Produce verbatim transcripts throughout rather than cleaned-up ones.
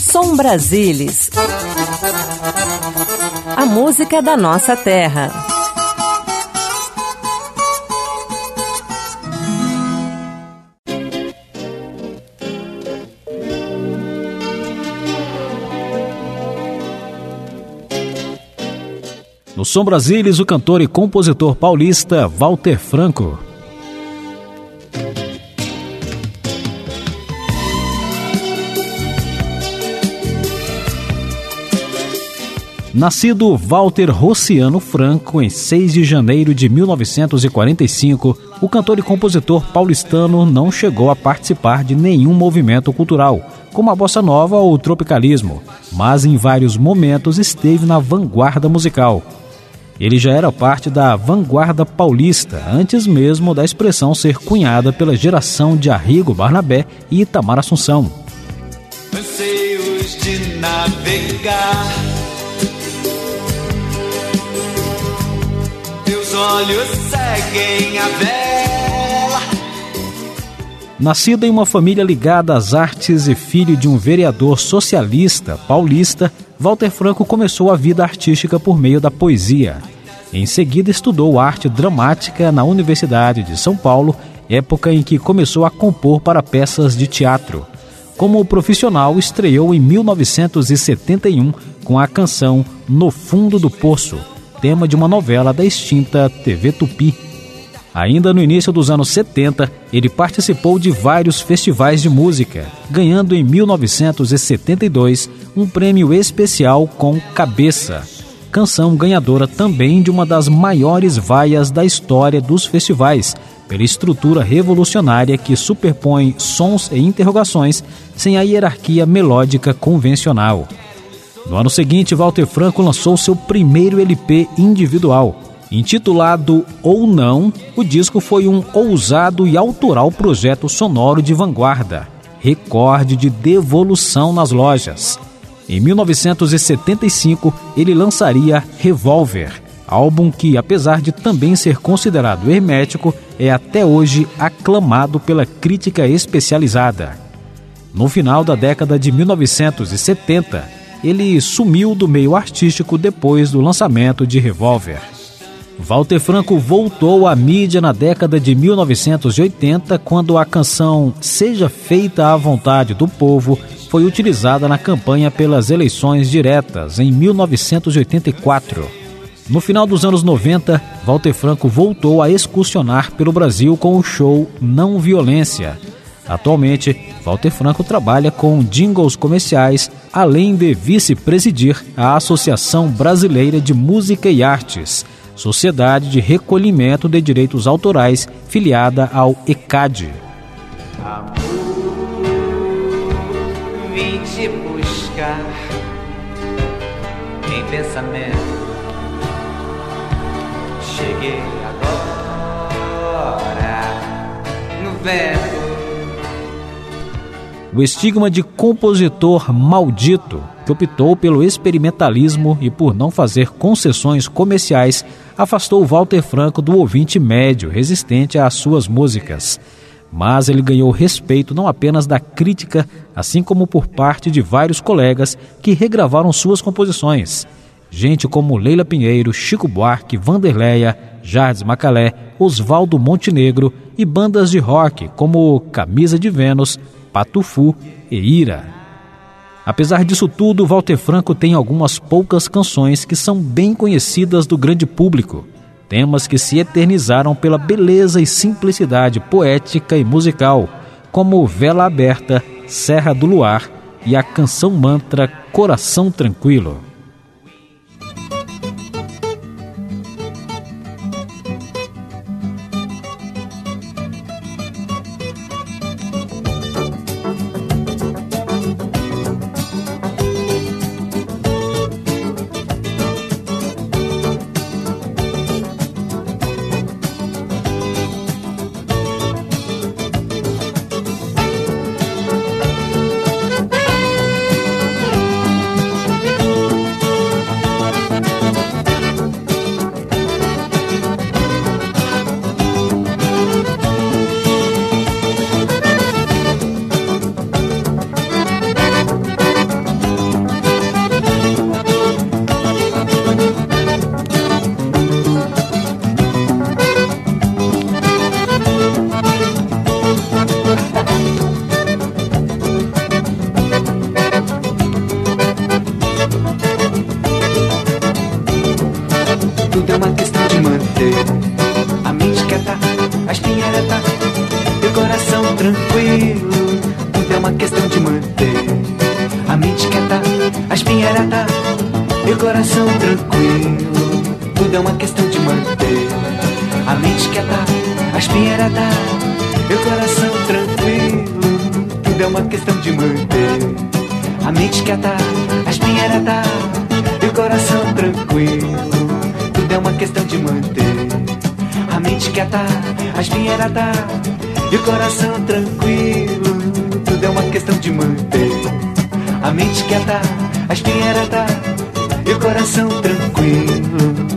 Som Brasilis. A música da nossa terra. No Som Brasilis, o cantor e compositor paulista Walter Franco. Nascido Walter Rociano Franco em seis de janeiro de mil novecentos e quarenta e cinco, o cantor e compositor paulistano não chegou a participar de nenhum movimento cultural, como a bossa nova ou o tropicalismo, mas em vários momentos esteve na vanguarda musical. Ele já era parte da vanguarda paulista, antes mesmo da expressão ser cunhada pela geração de Arrigo Barnabé e Itamar Assunção. Anseios de navegar, teus olhos seguem a vela. Nascido em uma família ligada às artes e filho de um vereador socialista paulista, Walter Franco começou a vida artística por meio da poesia. Em seguida, estudou arte dramática na Universidade de São Paulo, época em que começou a compor para peças de teatro. Como profissional, estreou em mil novecentos e setenta e um com a canção No Fundo do Poço, tema de uma novela da extinta T V Tupi. Ainda no início dos anos setenta, ele participou de vários festivais de música, ganhando em mil novecentos e setenta e dois um prêmio especial com Cabeça, canção ganhadora também de uma das maiores vaias da história dos festivais, pela estrutura revolucionária que superpõe sons e interrogações sem a hierarquia melódica convencional. No ano seguinte, Walter Franco lançou seu primeiro L P individual. Intitulado Ou Não, o disco foi um ousado e autoral projeto sonoro de vanguarda, recorde de devolução nas lojas. Em mil novecentos e setenta e cinco, ele lançaria Revólver, álbum que, apesar de também ser considerado hermético, é até hoje aclamado pela crítica especializada. No final da década de mil novecentos e setenta, ele sumiu do meio artístico depois do lançamento de Revólver. Walter Franco voltou à mídia na década de mil novecentos e oitenta, quando a canção Seja Feita à Vontade do Povo foi utilizada na campanha pelas eleições diretas em mil novecentos e oitenta e quatro. No final dos anos noventa, Walter Franco voltou a excursionar pelo Brasil com o show Não Violência. Atualmente, Walter Franco trabalha com jingles comerciais, além de vice-presidir a Associação Brasileira de Música e Artes, Sociedade de Recolhimento de Direitos Autorais, filiada ao E C A D. Amor, vim te buscar em pensamento. Cheguei agora no vento. O estigma de compositor maldito, que optou pelo experimentalismo e por não fazer concessões comerciais, afastou Walter Franco do ouvinte médio resistente às suas músicas. Mas ele ganhou respeito não apenas da crítica, assim como por parte de vários colegas que regravaram suas composições. Gente como Leila Pinheiro, Chico Buarque, Vanderleia, Jardim Macalé, Oswaldo Montenegro e bandas de rock como Camisa de Vênus, Patufu e Ira. Apesar disso tudo, Walter Franco tem algumas poucas canções que são bem conhecidas do grande público, temas que se eternizaram pela beleza e simplicidade poética e musical, como Vela Aberta, Serra do Luar e a canção mantra Coração Tranquilo. uma questão de manter a mente quieta, a espinha ereta e o coração tranquilo. Tudo é uma questão de manter a mente quieta, a espinha ereta e o coração tranquilo. Tudo é uma questão de manter a mente quieta, a espinha ereta e o coração tranquilo. Tudo é uma questão de manter a mente quieta, a espinha ereta e o coração tranquilo. Tudo é uma questão de manter a mente quieta, a espinha ereta e o coração tranquilo.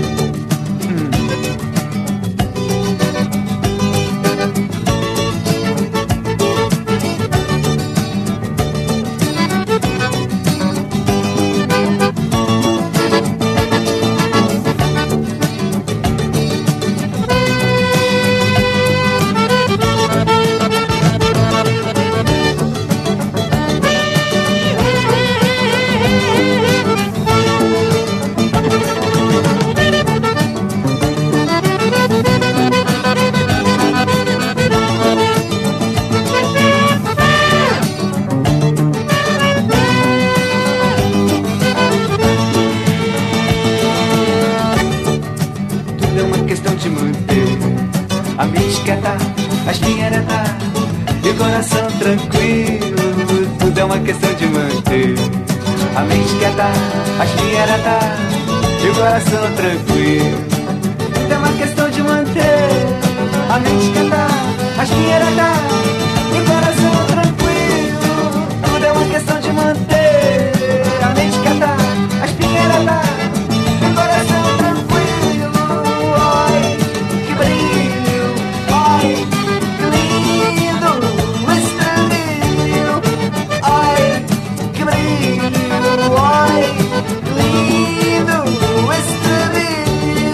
A mente quieta, a espinha ereta e o coração tranquilo. Tudo é uma questão de manter a mente quieta, a espinha ereta e o coração tranquilo. Tudo é uma questão de manter a mente quieta, a espinha ereta e o coração tranquilo. Tudo é uma questão de manter a mente quieta, a espinha ereta e o coração tranquilo. Ai, que brilho! Ai, que lindo estranho. Ai, que brilho. Ai, que lindo estranho.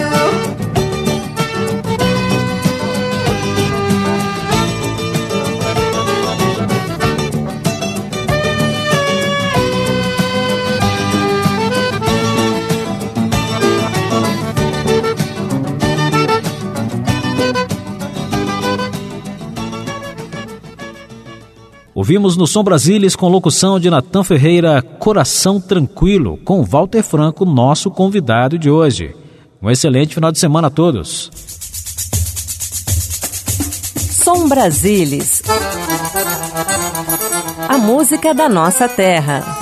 Ouvimos no Som Brasilis, com locução de Natan Ferreira, Coração Tranquilo, com Walter Franco, nosso convidado de hoje. Um excelente final de semana a todos. Som Brasilis, a música da nossa terra.